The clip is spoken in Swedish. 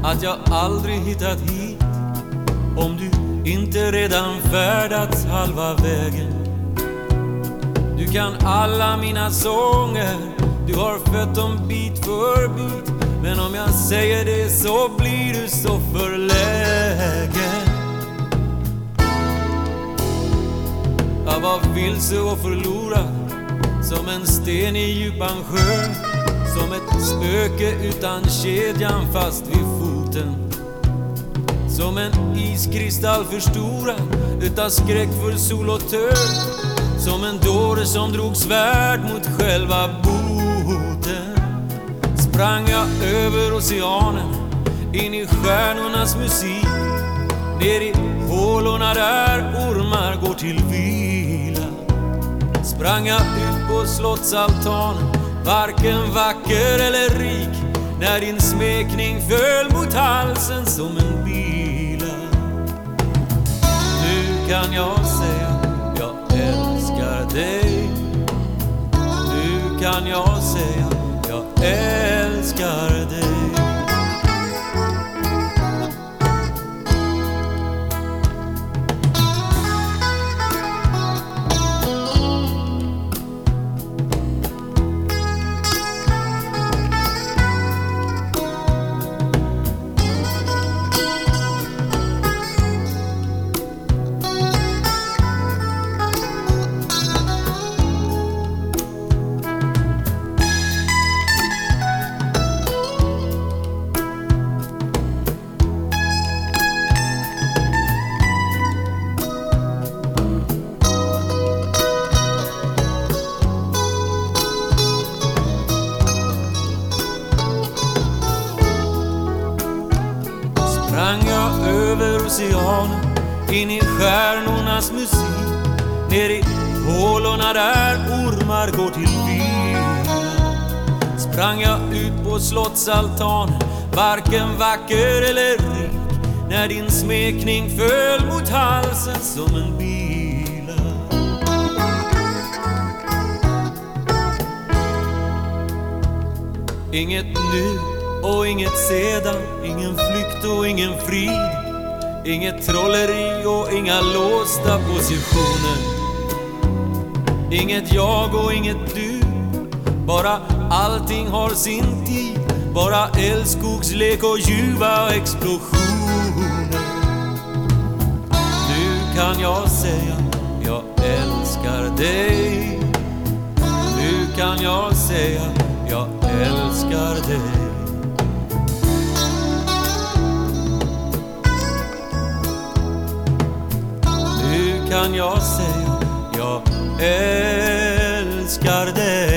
att jag aldrig hittat hit om du inte redan färdats halva vägen. Du kan alla mina sånger, du har fött dem bit för bit, men om jag säger det så blir du så förlägen. Jag var vilse och förlorad, som en sten i djupan sjö, som ett spöke utan kedjan fast vid foten, som en iskristall förstorad utav skräck för sol och töd, som en dåre som drog svärd mot själva boten. Sprang jag över oceanen, in i stjärnornas musik, ner i hålorna där ormar går till vila. Sprang jag ut på slottsaltanen, varken vacker eller rik, när din smekning föll mot halsen som en bila. Nu kan jag säga jag älskar dig. Nu kan jag säga jag älskar dig. Sprang jag över oceanen, in i stjärnornas musik, ner i hålorna där ormar går till vila. Sprang jag ut på slottsaltanen, varken vacker eller rik, när din smekning föll mot halsen som en bila. Inget nu och inget sedan, ingen flykt och ingen frid, inget trolleri och inga låsta positioner, inget jag och inget du, bara allting har sin tid, bara älskogslek och ljuva explosioner. Nu kan jag säga jag älskar dig. Nu kan jag säga jag älskar dig. Nu kan jag säga jag älskar dig.